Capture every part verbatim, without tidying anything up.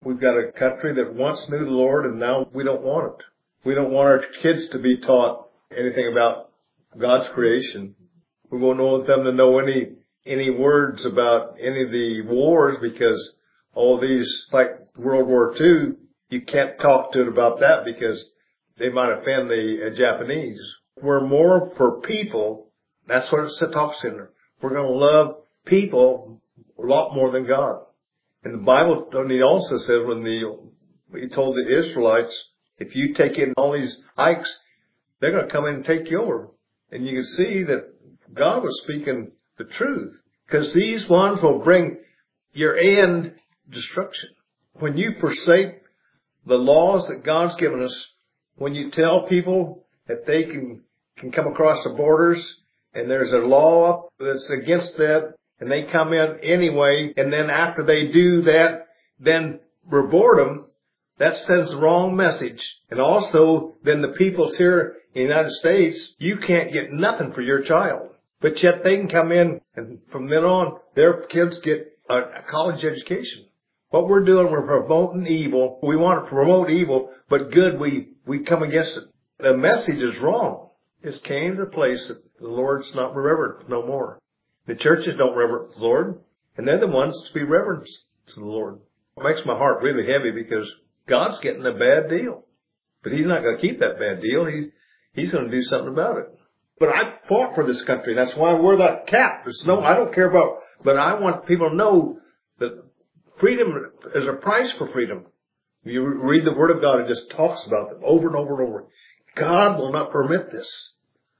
We've got a country that once knew the Lord, and now we don't want it. We don't want our kids to be taught anything about God's creation. We won't want them to know any any words about any of the wars, because all these, like World War Two, you can't talk to it about that because they might offend the uh, Japanese. We're more for people. That's what it's the talks in. We're going to love people a lot more than God. And the Bible also says when the, he told the Israelites, if you take in all these hikes, they're going to come in and take you over. And you can see that God was speaking the truth, because these ones will bring your end destruction. When you forsake the laws that God's given us, when you tell people that they can, can come across the borders and there's a law that's against that, and they come in anyway, and then after they do that, then reward them, that sends the wrong message. And also, then the peoples here in the United States, you can't get nothing for your child. But yet they can come in, and from then on, their kids get a, a college education. What we're doing, we're promoting evil. We want to promote evil, but good, we, we come against it. The message is wrong. It's came to the place that the Lord's not reverenced no more. The churches don't reverence the Lord, and they're the ones to be reverenced to the Lord. It makes my heart really heavy, because God's getting a bad deal. But He's not going to keep that bad deal. He, he's going to do something about it. But I fought for this country. That's why I wear that cap. There's no, I don't care about, but I want people to know that freedom is a price for freedom. You read the Word of God, it just talks about it over and over and over. God will not permit this.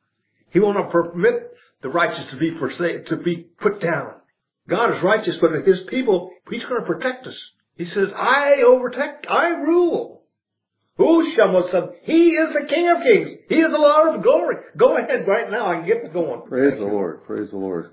He will not permit the righteous to be forsaken, to be put down. God is righteous, but His people, He's going to protect us. He says, I overtake, I rule. Who shall some? He is the King of Kings. He is the Lord of glory. Go ahead right now. I can get going. Praise the Lord. Praise the Lord.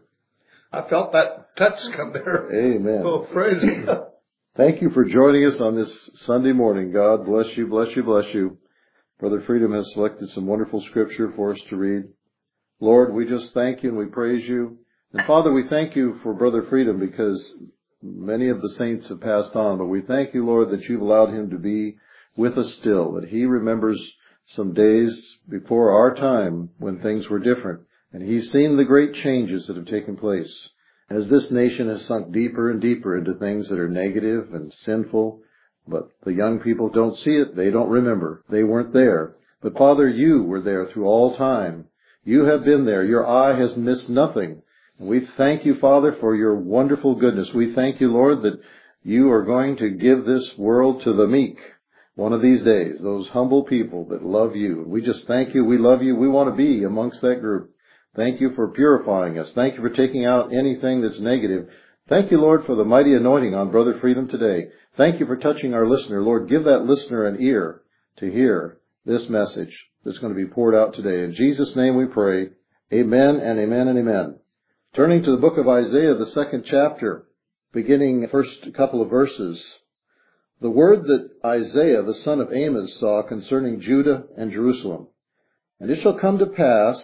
I felt that touch come there. Amen. Oh, praise God. Thank you for joining us on this Sunday morning. God bless you, bless you, bless you. Brother Freedom has selected some wonderful scripture for us to read. Lord, we just thank you and we praise you. And Father, we thank you for Brother Freedom, because many of the saints have passed on. But we thank you, Lord, that you've allowed him to be with us still, that he remembers some days before our time when things were different. And he's seen the great changes that have taken place. As this nation has sunk deeper and deeper into things that are negative and sinful, but the young people don't see it, they don't remember. They weren't there. But Father, you were there through all time. You have been there. Your eye has missed nothing. And we thank you, Father, for your wonderful goodness. We thank you, Lord, that you are going to give this world to the meek one of these days, those humble people that love you. We just thank you. We love you. We want to be amongst that group. Thank you for purifying us. Thank you for taking out anything that's negative. Thank you, Lord, for the mighty anointing on Brother Freedom today. Thank you for touching our listener. Lord, give that listener an ear to hear this message that's going to be poured out today. In Jesus' name we pray. Amen and amen and amen. Turning to the book of Isaiah, the second chapter, beginning the first couple of verses. The word that Isaiah, the son of Amos, saw concerning Judah and Jerusalem. And it shall come to pass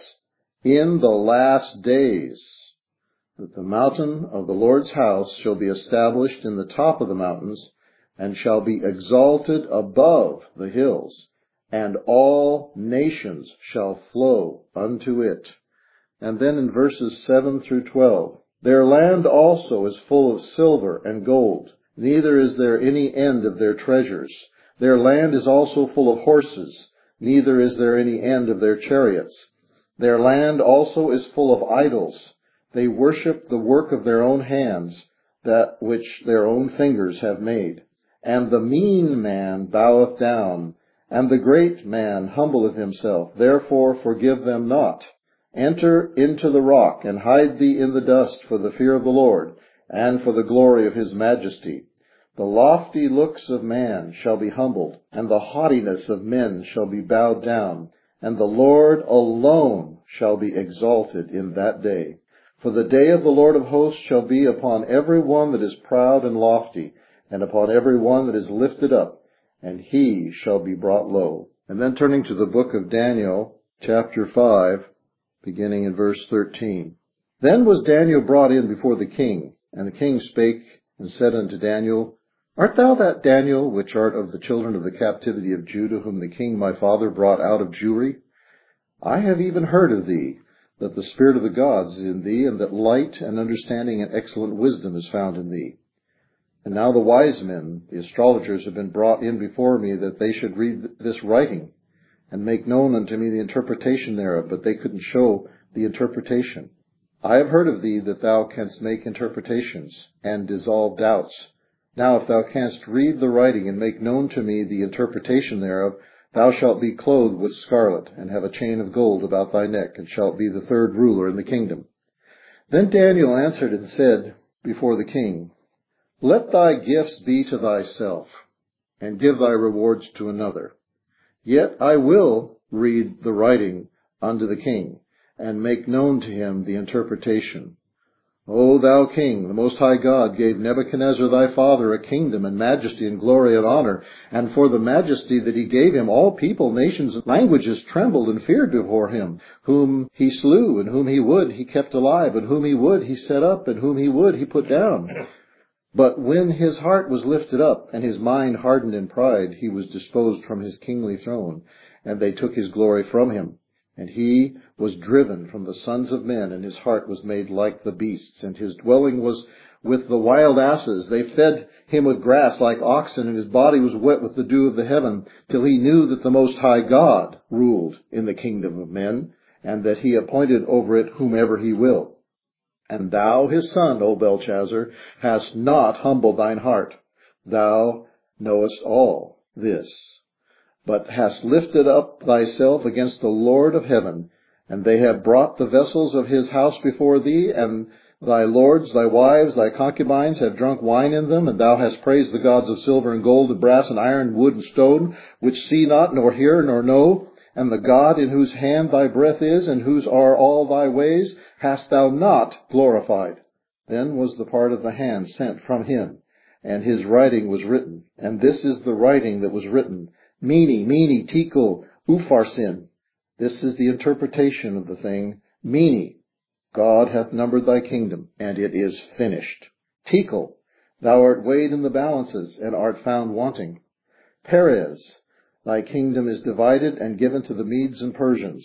in the last days that the mountain of the Lord's house shall be established in the top of the mountains, and shall be exalted above the hills, and all nations shall flow unto it. And then in verses seven through twelve, their land also is full of silver and gold, neither is there any end of their treasures. Their land is also full of horses, neither is there any end of their chariots. Their land also is full of idols. They worship the work of their own hands, that which their own fingers have made. And the mean man boweth down, and the great man humbleth himself. Therefore forgive them not. Enter into the rock, and hide thee in the dust for the fear of the Lord, and for the glory of his majesty. The lofty looks of man shall be humbled, and the haughtiness of men shall be bowed down, and the Lord alone shall be exalted in that day. For the day of the Lord of hosts shall be upon every one that is proud and lofty, and upon every one that is lifted up, and he shall be brought low. And then turning to the book of Daniel, chapter five, beginning in verse thirteen. Then was Daniel brought in before the king, and the king spake and said unto Daniel, Art thou that Daniel, which art of the children of the captivity of Judah, whom the king my father brought out of Jewry? I have even heard of thee, that the spirit of the gods is in thee, and that light and understanding and excellent wisdom is found in thee. And now the wise men, the astrologers, have been brought in before me, that they should read this writing, and make known unto me the interpretation thereof, but they couldn't show the interpretation. I have heard of thee that thou canst make interpretations, and dissolve doubts. Now if thou canst read the writing, and make known to me the interpretation thereof, thou shalt be clothed with scarlet, and have a chain of gold about thy neck, and shalt be the third ruler in the kingdom. Then Daniel answered and said before the king, Let thy gifts be to thyself, and give thy rewards to another. Yet I will read the writing unto the king, and make known to him the interpretation. O thou king, the Most High God gave Nebuchadnezzar thy father a kingdom and majesty and glory and honor, and for the majesty that he gave him all people, nations, and languages trembled and feared before him, whom he slew, and whom he would he kept alive, and whom he would he set up, and whom he would he put down. But when his heart was lifted up, and his mind hardened in pride, he was disposed from his kingly throne, and they took his glory from him. And he was driven from the sons of men, and his heart was made like the beasts, and his dwelling was with the wild asses. They fed him with grass like oxen, and his body was wet with the dew of the heaven, till he knew that the Most High God ruled in the kingdom of men, and that he appointed over it whomever he will. And thou, his son, O Belshazzar, hast not humbled thine heart. Thou knowest all this, but hast lifted up thyself against the Lord of heaven. And they have brought the vessels of his house before thee, and thy lords, thy wives, thy concubines have drunk wine in them, and thou hast praised the gods of silver and gold and brass and iron, wood and stone, which see not, nor hear, nor know. And the God in whose hand thy breath is, and whose are all thy ways, hast thou not glorified. Then was the part of the hand sent from him, and his writing was written. And this is the writing that was written. Mene, mene, tekel, upharsin. This is the interpretation of the thing. Mene, God hath numbered thy kingdom, and it is finished. Tekel, thou art weighed in the balances, and art found wanting. Perez, thy kingdom is divided and given to the Medes and Persians.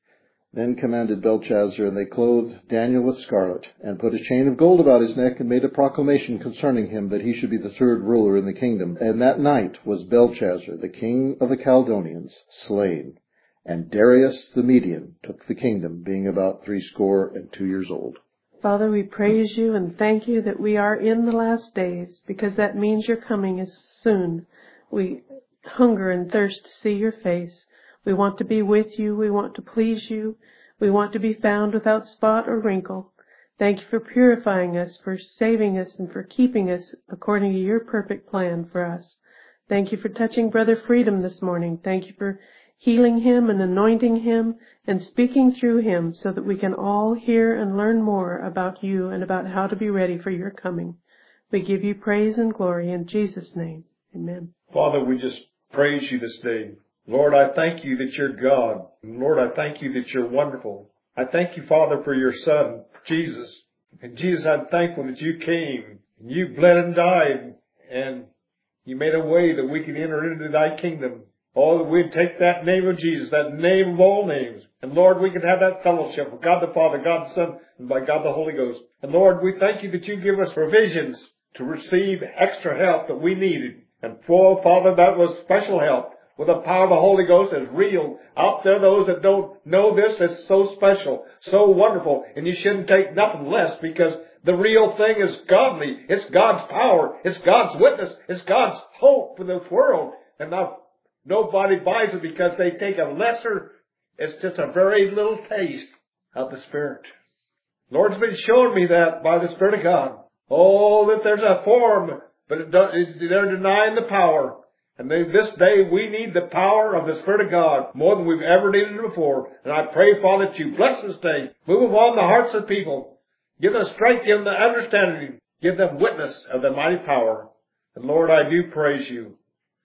Then commanded Belshazzar, and they clothed Daniel with scarlet, and put a chain of gold about his neck, and made a proclamation concerning him, that he should be the third ruler in the kingdom. And that night was Belshazzar, the king of the Chaldeans, slain, and Darius the Median took the kingdom, being about threescore and two years old. Father, we praise you and thank you that we are in the last days, because that means your coming is soon. We hunger and thirst to see your face. We want to be with you. We want to please you. We want to be found without spot or wrinkle. Thank you for purifying us, for saving us, and for keeping us according to your perfect plan for us. Thank you for touching Brother Freedom this morning. Thank you for healing him and anointing him and speaking through him, so that we can all hear and learn more about you and about how to be ready for your coming. We give you praise and glory in Jesus' name. Amen. Father, we just praise you this day. Lord, I thank you that you're God. Lord, I thank you that you're wonderful. I thank you, Father, for your Son, Jesus. And Jesus, I'm thankful that you came, and you bled and died, and you made a way that we could enter into thy kingdom. Oh, that we'd take that name of Jesus, that name of all names. And Lord, we could have that fellowship with God the Father, God the Son, and by God the Holy Ghost. And Lord, we thank you that you give us provisions to receive extra help that we needed. And for Father, that was special help. With the power of the Holy Ghost is real. Out there, those that don't know this, it's so special, so wonderful. And you shouldn't take nothing less, because the real thing is godly. It's God's power. It's God's witness. It's God's hope for this world. And now nobody buys it because they take a lesser, it's just a very little taste of the Spirit. Lord's been showing me that by the Spirit of God. Oh, that there's a form, but it does, they're denying the power. And they, this day we need the power of the Spirit of God more than we've ever needed it before. And I pray, Father, that you bless this day. Move upon the hearts of people. Give them strength, give them the understanding. Give them witness of the mighty power. And Lord, I do praise you.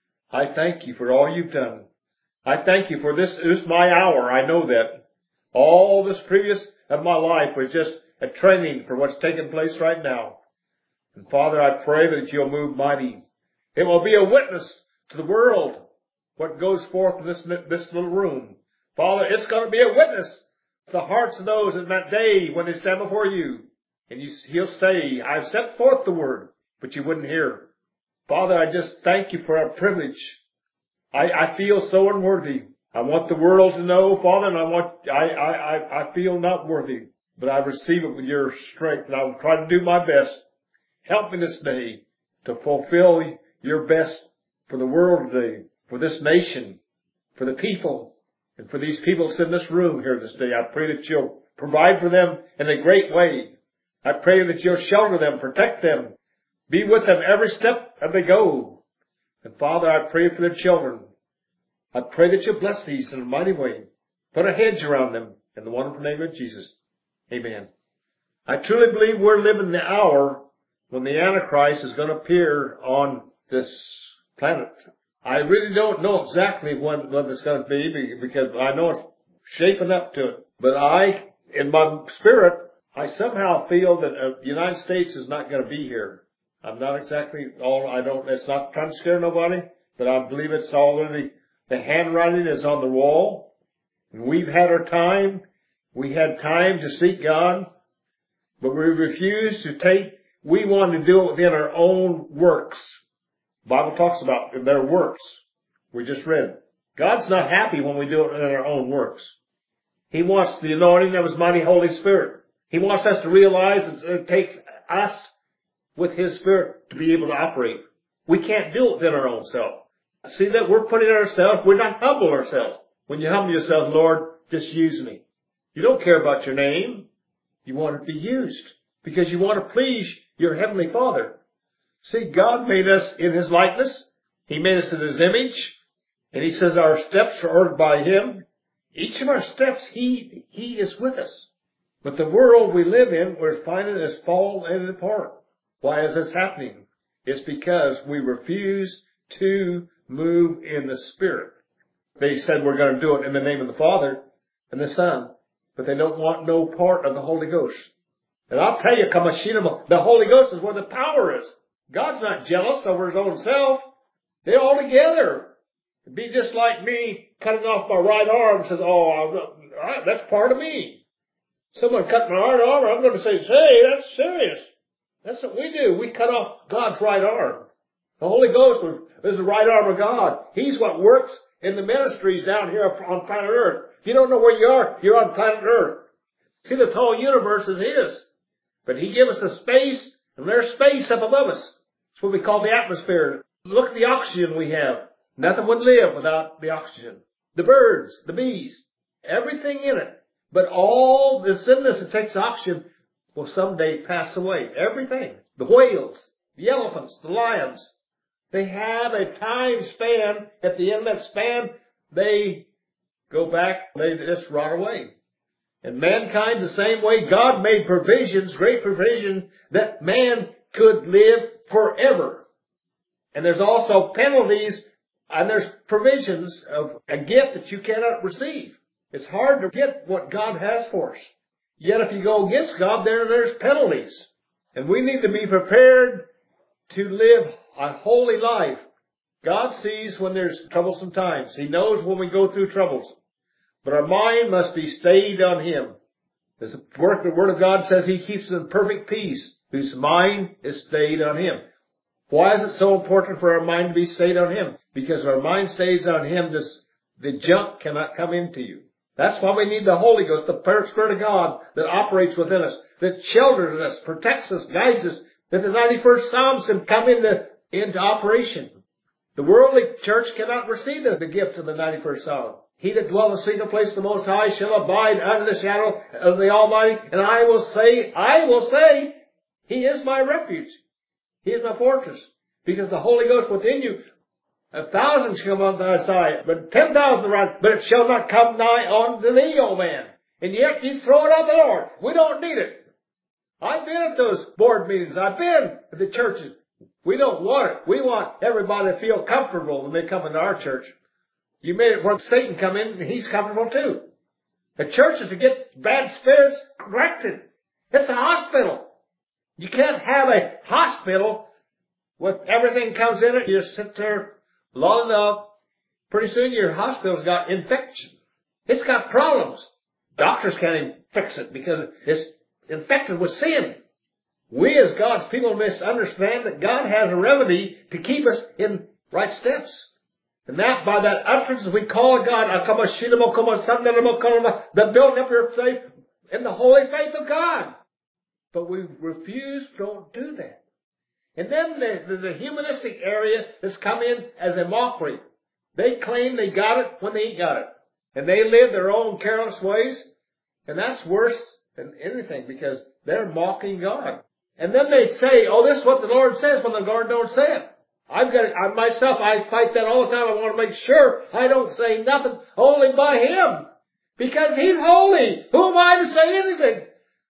I thank you for all you've done. I thank you for this. This is my hour. I know that. All this previous of my life was just a training for what's taking place right now. And Father, I pray that you'll move mighty. It will be a witness to the world what goes forth in this, this little room. Father, it's going to be a witness to the hearts of those in that day when they stand before you. And you, he'll say, I've set forth the word, but you wouldn't hear. Father, I just thank you for our privilege. I, I feel so unworthy. I want the world to know, Father, and I want, I, I, I feel not worthy, but I receive it with your strength, and I will try to do my best. Help me this day to fulfill your best for the world today, for this nation, for the people, and for these people that's in this room here this day. I pray that you'll provide for them in a great way. I pray that you'll shelter them, protect them, be with them every step as they go. And Father, I pray for their children. I pray that you'll bless these in a mighty way. Put a hedge around them in the wonderful name of Jesus. Amen. I truly believe we're living the hour when the Antichrist is going to appear on this planet. I really don't know exactly when, when it's going to be because I know it's shaping up to it. But I, in my spirit, I somehow feel that uh, the United States is not going to be here. I'm not exactly all, I don't, it's not trying to scare nobody, but I believe it's already, the handwriting is on the wall. And we've had our time. We had time to seek God, but we refused to take, we wanted to do it within our own works. The Bible talks about their works. We just read. God's not happy when we do it in our own works. He wants the anointing of His mighty Holy Spirit. He wants us to realize that it takes us with His Spirit to be able to operate. We can't do it within our own self. See that we're putting ourselves, we're not humble ourselves. When you humble yourself, Lord, just use me. You don't care about your name. You want to be used because you want to please your Heavenly Father. See, God made us in His likeness. He made us in His image. And He says our steps are ordered by Him. Each of our steps, He, He is with us. But the world we live in, we're finding is falling apart. Why is this happening? It's because we refuse to move in the Spirit. They said we're going to do it in the name of the Father and the Son, but they don't want no part of the Holy Ghost. And I'll tell you, Kamashina, the Holy Ghost is where the power is. God's not jealous over His own self. They're all together. It'd be just like me cutting off my right arm and says, oh, that's part of me. Someone cut my right arm, I'm going to say, hey, that's serious. That's what we do. We cut off God's right arm. The Holy Ghost is the right arm of God. He's what works in the ministries down here on planet Earth. If you don't know where you are, you're on planet Earth. See, this whole universe is His. But He gives us a space, and there's space up above us. It's what we call the atmosphere. Look at the oxygen we have. Nothing would live without the oxygen. The birds, the bees, everything in it. But all that's in this that takes oxygen will someday pass away. Everything. The whales, the elephants, the lions. They have a time span. At the end of that span, they go back, they just rot away. And mankind the same way. God made provisions, great provision, that man could live forever. And there's also penalties, and there's provisions of a gift that you cannot receive. It's hard to get what God has for us. Yet if you go against God, there, there's penalties. And we need to be prepared to live a holy life. God sees when there's troublesome times. He knows when we go through troubles. But our mind must be stayed on Him. The Word of God says He keeps us in perfect peace, whose mind is stayed on Him. Why is it so important for our mind to be stayed on Him? Because if our mind stays on Him, this, the junk cannot come into you. That's why we need the Holy Ghost, the Spirit of God that operates within us, that shelters us, protects us, guides us, that the ninety-first Psalms can come into, into operation. The worldly church cannot receive the, the gift of the ninety-first Psalm. He that dwelleth in the secret place of the Most High shall abide under the shadow of the Almighty. And I will say, I will say, He is my refuge. He is my fortress. Because the Holy Ghost within you, a thousand shall come on thy side, but ten thousand around, but it shall not come nigh unto thee, O man. And yet you throw it on the Lord. We don't need it. I've been at those board meetings. I've been at the churches. We don't want it. We want everybody to feel comfortable when they come into our church. You made it where Satan come in and he's comfortable too. The church is to get bad spirits corrected. It's a hospital. You can't have a hospital with everything comes in it, you just sit there long enough. Pretty soon your hospital's got infection. It's got problems. Doctors can't even fix it because it's infected with sin. We as God's people must understand that God has a remedy to keep us in right steps. And that, by that utterance, we call God, the building up your faith in the holy faith of God. But we refuse, don't do that. And then there's a humanistic area that's come in as a mockery. They claim they got it when they ain't got it. And they live their own careless ways. And that's worse than anything because they're mocking God. And then they say, oh, this is what the Lord says when the Lord don't say it. I've got it, I myself, I fight that all the time. I want to make sure I don't say nothing only by Him. Because He's holy. Who am I to say anything?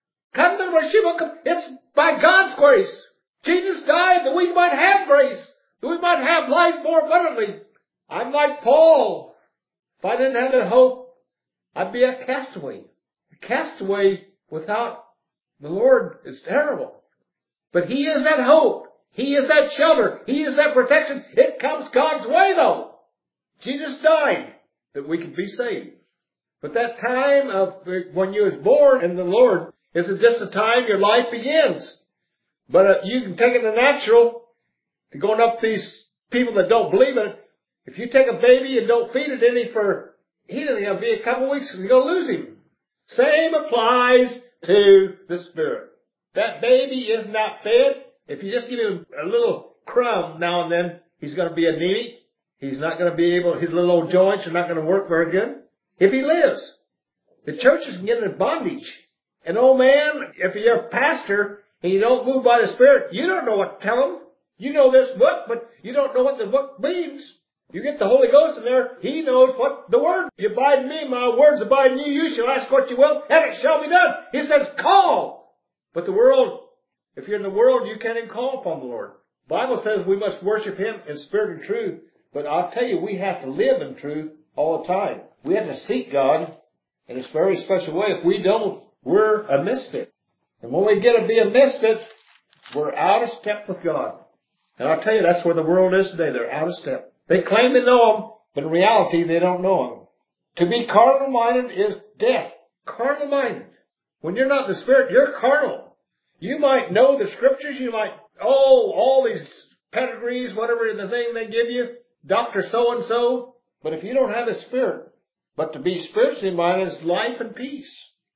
It's by God's grace. Jesus died that we might have grace. That we might have life more abundantly. I'm like Paul. If I didn't have that hope, I'd be a castaway. A castaway without the Lord is terrible. But He is that hope. He is that shelter. He is that protection. It comes God's way though. Jesus died that we could be saved. But that time of when you was born in the Lord isn't just the time your life begins. But uh, you can take it in the natural to going up these people that don't believe it. If you take a baby and don't feed it any for, he's going to be a couple of weeks and you're going to lose him. Same applies to the Spirit. That baby is not fed. If you just give him a little crumb now and then, he's going to be anemic. He's not going to be able, his little old joints are not going to work very good. If he lives. The churches can get in bondage. And oh man, if you're a pastor and you don't move by the Spirit, you don't know what to tell them. You know this book, but you don't know what the book means. You get the Holy Ghost in there, He knows what the Word. You abide in me, my words abide in you. You shall ask what you will, and it shall be done. He says, call. But the world, if you're in the world, you can't even call upon the Lord. The Bible says we must worship Him in spirit and truth. But I'll tell you, we have to live in truth all the time. We have to seek God in a very special way. If we don't, we're a misfit. And when we get to be a misfit, we're out of step with God. And I'll tell you, that's where the world is today. They're out of step. They claim they know Him, but in reality, they don't know Him. To be carnal-minded is death. Carnal-minded. When you're not in the Spirit, you're carnal. You might know the Scriptures. You might, oh, all these pedigrees, whatever the thing they give you, Doctor so-and-so. But if you don't have the Spirit, but to be spiritually minded is life and peace.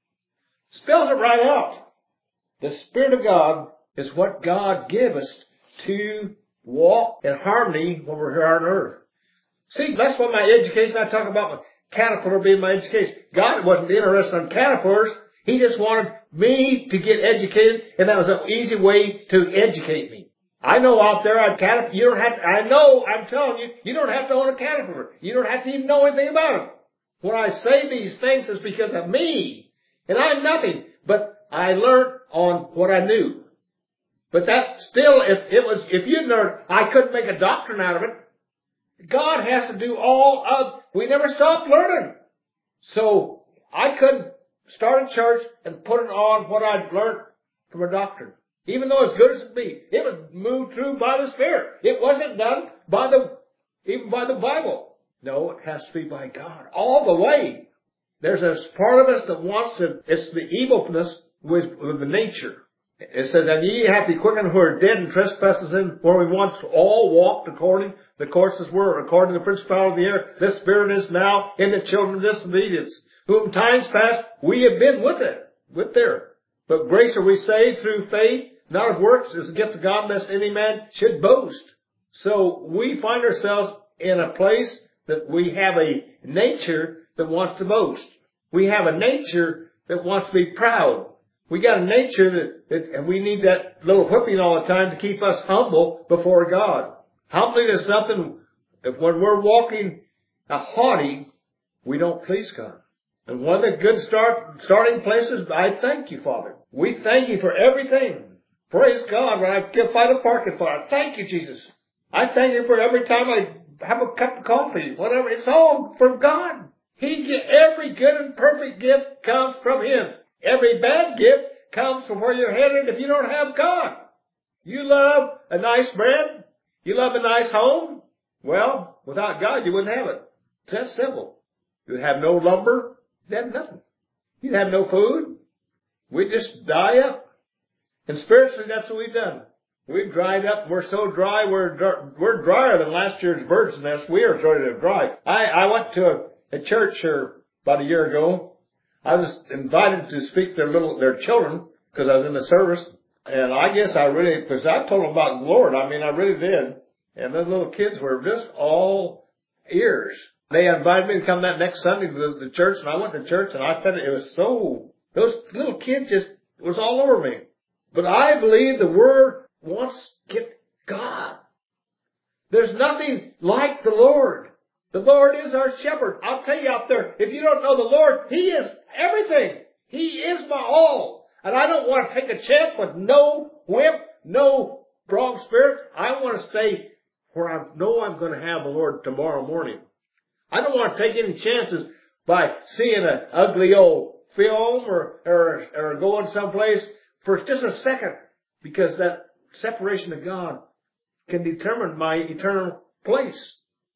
Spells it right out. The Spirit of God is what God gave us to walk in harmony when we're here on earth. See, that's what my education, I talk about my caterpillar being my education. God wasn't interested in caterpillars. He just wanted me to get educated, and that was an easy way to educate me. I know out there, I'd caterpillar, you don't have to, I know, I'm telling you, you don't have to own a caterpillar. You don't have to even know anything about it. When I say these things, it's because of me. And I'm nothing, but I learned on what I knew. But that still, if it was, if you'd learned, I couldn't make a doctrine out of it. God has to do all of, we never stopped learning. So, I couldn't start a church and put it on what I'd learned from a doctrine. Even though as good as it be, it was moved through by the Spirit. It wasn't done by the, even by the Bible. No, it has to be by God. All the way. There's a part of us that wants to, it's the evilness with, with the nature. It says, and ye have to be quickened who are dead in trespasses in where we once all walked according the courses were, according to the principality of the air. This Spirit is now in the children of disobedience, whom times past we have been with it, with there. But grace are we saved through faith, not of works, is a gift of God, lest any man should boast. So we find ourselves in a place that we have a nature that wants to boast. We have a nature that wants to be proud. We got a nature that, that, and we need that little whipping all the time to keep us humble before God. Humbling is something that when we're walking a haughty, we don't please God. And one of the good start, starting places, I thank you, Father. We thank you for everything. Praise God. When I find a parking spot, I thank you, Jesus. I thank you for every time I have a cup of coffee, whatever. It's all from God. He get, every good and perfect gift comes from Him. Every bad gift comes from where you're headed if you don't have God. You love a nice bread? You love a nice home? Well, without God, you wouldn't have it. It's that simple. You'd have no lumber. You'd have nothing. You'd have no food. We'd just die up. And spiritually, that's what we've done. We've dried up. We're so dry. We're we're drier than last year's bird's nest. We are sort of dry. I, I went to a, a church here about a year ago. I was invited to speak to their little their children because I was in the service. And I guess I really, because I told them about the Lord. I mean, I really did. And those little kids were just all ears. They invited me to come that next Sunday to the, the church, and I went to church, and I felt it, it was so, those little kids just, it was all over me. But I believe the Word wants to get God. There's nothing like the Lord. The Lord is our shepherd. I'll tell you out there, if you don't know the Lord, He is everything. He is my all. And I don't want to take a chance with no whip, no wrong spirit. I want to stay where I know I'm going to have the Lord tomorrow morning. I don't want to take any chances by seeing an ugly old film or, or, or going someplace for just a second, because that separation of God can determine my eternal place.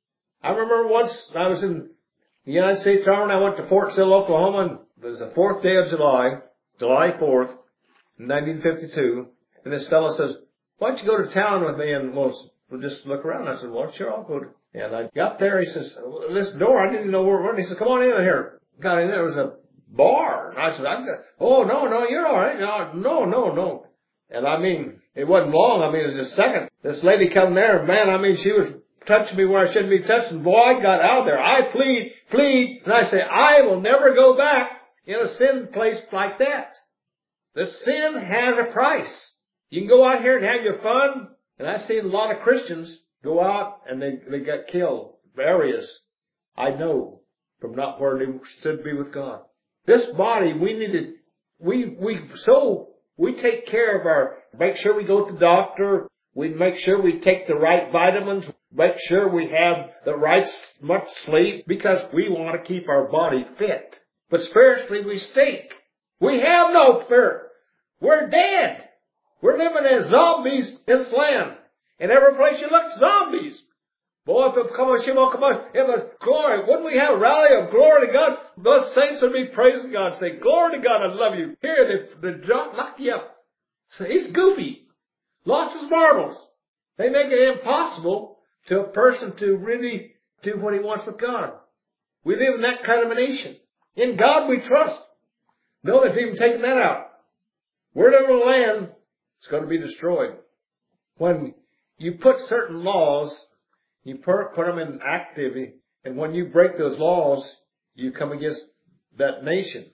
I remember once I was in the United States Army, I went to Fort Sill, Oklahoma, and it was the fourth day of July, July fourth, nineteen fifty-two, and this fellow says, why don't you go to town with me and we'll, we'll just look around. I said, well, sure, I'll go to. And I got there, he says, this door, I didn't know where it was. He said, come on in here. Got in there, there was a bar. And I said, I got, oh, no, no, you're all right. No, no, no, no. And I mean, it wasn't long. I mean, it was a second. This lady come there, man, I mean, she was touching me where I shouldn't be touching. Boy, I got out there. I fleed, fleed. And I say, I will never go back in a sin place like that. The sin has a price. You can go out here and have your fun. And I've seen a lot of Christians go out and they, they got killed. Areas I know from not where they should be with God. This body, we need to, we, we, so, we take care of our, make sure we go to the doctor. We make sure we take the right vitamins. Make sure we have the right much sleep because we want to keep our body fit. But spiritually we stink. We have no spirit. We're dead. We're living as zombies in this land. In every place you look, zombies. Boy, if it come on, Shimon, come on, it was glory. Wouldn't we have a rally of glory to God? Those saints would be praising God, say, glory to God, I love you. Here, they, they lock you up. So he's goofy. Lost his marbles. They make it impossible to a person to really do what he wants with God. We live in that kind of a nation. In God we trust. No, they've even taken that out. Wherever the land, it's going to be destroyed. When you put certain laws, you put them in activity, and when you break those laws, you come against that nation.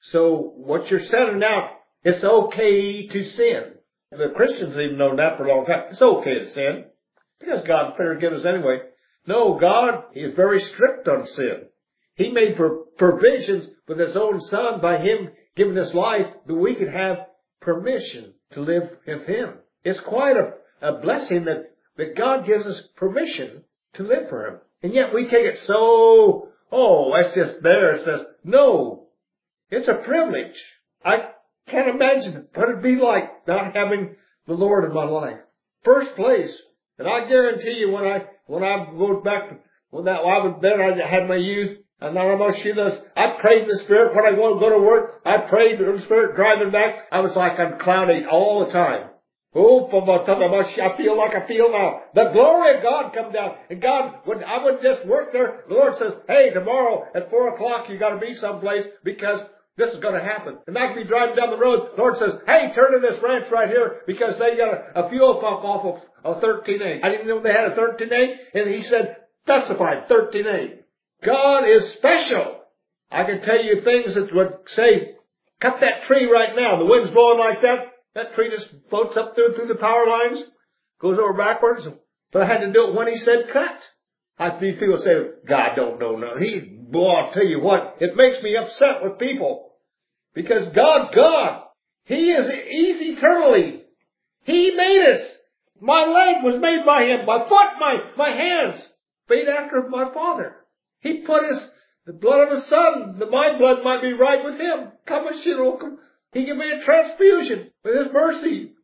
So what you're setting out, it's okay to sin. The Christians even know that for a long time. It's okay to sin, because God forgive us anyway. No, God, He is very strict on sin. He made provisions with His own Son by Him giving us life that we could have permission to live with Him. It's quite a, a blessing that, that God gives us permission to live for Him. And yet we take it so, oh, it's just there. It says, no, it's a privilege. I can't imagine what it'd be like not having the Lord in my life. First place. And I guarantee you when I, when I go back to, when that, I was there, I had my youth, and now I'm I prayed in the Spirit when I want to go to work. I prayed in the Spirit driving back. I was like on cloud eight all the time. Oh, I feel like I feel now. The glory of God come down. And God, when I would just work there, the Lord says, hey, tomorrow at four o'clock you got to be someplace because this is going to happen. And I could be driving down the road. The Lord says, hey, turn to this ranch right here because they got a, a fuel pump off of a thirteen A. I didn't know they had a thirteen A. And He said, specified thirteen A. God is special. I can tell you things that would say, cut that tree right now. The wind's blowing like that. That tree just floats up through, through the power lines, goes over backwards. But I had to do it when He said cut. I see people say, God don't know nothing. He, boy, I'll tell you what, it makes me upset with people. Because God's God. He is, He's eternally. He made us. My leg was made by Him. My foot, my, my hands, made after my Father. He put His, the blood of His Son, that my blood might be right with Him. Come and shit, He gave me a transfusion with His mercy.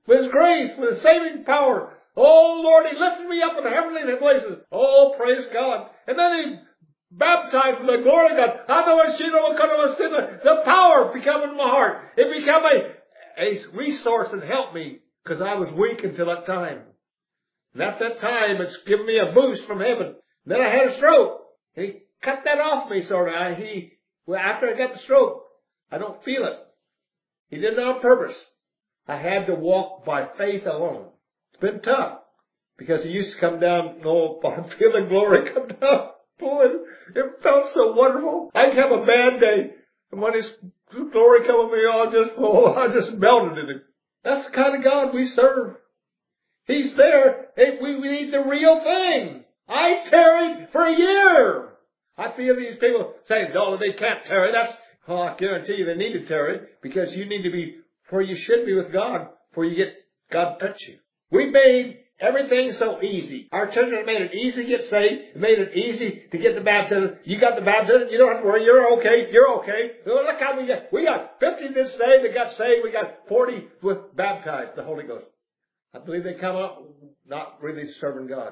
with His grace, with His saving power. Oh Lord, He lifted me up in heavenly places. Oh, praise God. And then He baptized in the glory of God. I know a sheet of a the power became in my heart. It became a, a resource that helped me because I was weak until that time. And at that time, it's given me a boost from heaven. Then I had a stroke. He cut that off me, sort of. I, he, well, after I got the stroke, I don't feel it. He did it on purpose. I had to walk by faith alone. It's been tough because He used to come down. Oh, I'm feeling glory come down. Boy, it felt so wonderful. I could have a bad day, and when His glory come on me, I just, oh, I just melted in it. That's the kind of God we serve. He's there. Hey, we, we need the real thing. I tarried for a year. I feel these people say, no, they can't tarry. That's, oh, I guarantee you they need to tarry because you need to be where you should be with God before you get God to touch you. We made everything so easy. Our church has made it easy to get saved. It made it easy to get the baptism. You got the baptism. You don't have to worry. You're okay. You're okay. Look how we got. We got fifty this day that got saved. We got forty with baptized, the Holy Ghost. I believe they come up not really serving God.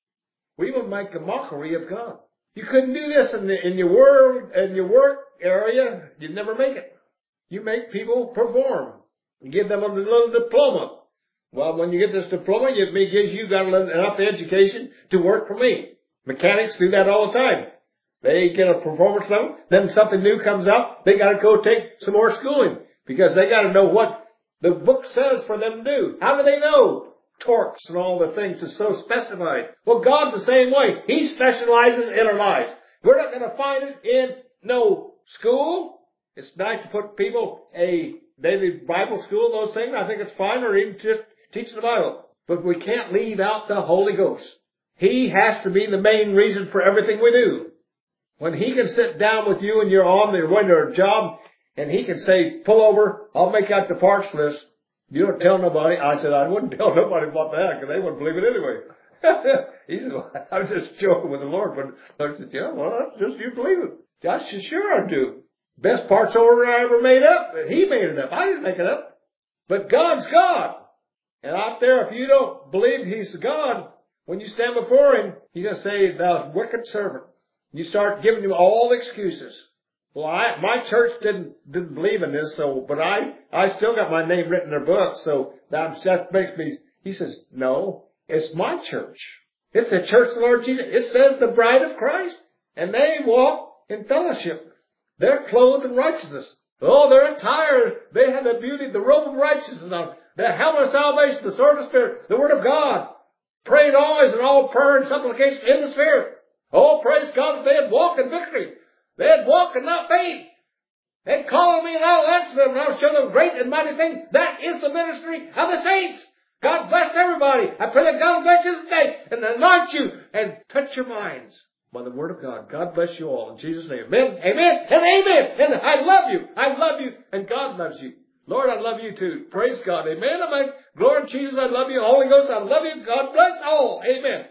We would make a mockery of God. You couldn't do this in, the, in your world, in your work area. You'd never make it. You make people perform. You give them a little diploma. Well, when you get this diploma, it means you got enough education to work for me. Mechanics do that all the time. They get a performance level, then something new comes out, they got to go take some more schooling because they got to know what the book says for them to do. How do they know? Torques and all the things is so specified. Well, God's the same way. He specializes in our lives. We're not going to find it in no school. It's nice to put people a daily Bible school, those things. I think it's fine, or even just teach the Bible. But we can't leave out the Holy Ghost. He has to be the main reason for everything we do. When He can sit down with you and you're on your way to a job, and He can say, pull over, I'll make out the parts list. You don't tell nobody. I said, I wouldn't tell nobody about that because they wouldn't believe it anyway. He said, well, I was just joking with the Lord. But I said, yeah, well, that's just you believe it. I said, sure I do. Best parts order I ever made up. He made it up. I didn't make it up. But God's God. And out there, if you don't believe He's God, when you stand before Him, He's going to say, thou wicked servant. You start giving Him all the excuses. Well, I, my church didn't, didn't believe in this, so, but I, I still got my name written in their book, so that, that makes me, He says, no, it's my church. It's the church of the Lord Jesus. It says the bride of Christ, and they walk in fellowship. They're clothed in righteousness. Oh, their attire, they have the beauty, the robe of righteousness on, the helmet of salvation, the sword of the Spirit, the Word of God. Praying always in all prayer and supplication in the Spirit. Oh, praise God that they had walked in victory. They had walked and not faint. They'd call on me and I'll answer them and I'll show them great and mighty things. That is the ministry of the saints. God bless everybody. I pray that God bless you today and anoint you and touch your minds by the Word of God. God bless you all in Jesus' name. Amen, amen, and amen. And I love you. I love you and God loves you. Lord, I love you too. Praise God. Amen, amen. Glory to Jesus, I love you. Holy Ghost, I love you. God bless all. Amen.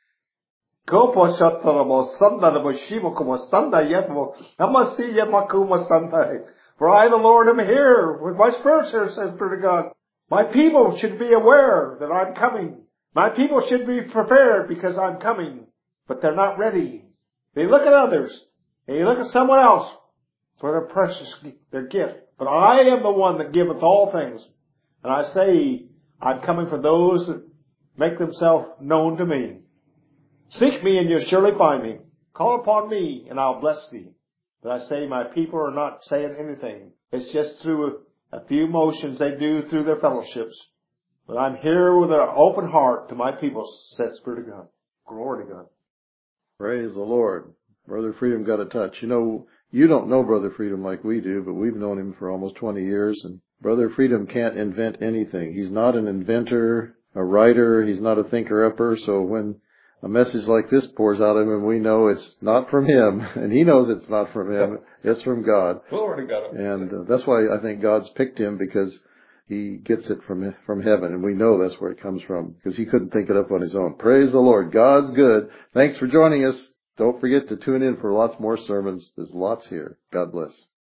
Kopo shataramo sandaramo shimokumo sandayetmo amasiyemakumo sandai. For I, the Lord, am here with my spirit, here, says Spirit of God. My people should be aware that I'm coming. My people should be prepared because I'm coming. But they're not ready. They look at others. They look at someone else for their precious, their gift. But I am the one that giveth all things. And I say, I'm coming for those that make themselves known to me. Seek me and you'll surely find me. Call upon me and I'll bless thee. But I say my people are not saying anything. It's just through a, a few motions they do through their fellowships. But I'm here with an open heart to my people, says Spirit of God. Glory to God. Praise the Lord. Brother Freedom got a touch. You know, you don't know Brother Freedom like we do, but we've known him for almost twenty years. And Brother Freedom can't invent anything. He's not an inventor, a writer. He's not a thinker-upper. So when a message like this pours out of him, we know it's not from him, and he knows it's not from him. It's from God. Glory to God. And uh, that's why I think God's picked him, because he gets it from from heaven, and we know that's where it comes from, because he couldn't think it up on his own. Praise the Lord. God's good. Thanks for joining us. Don't forget to tune in for lots more sermons. There's lots here. God bless.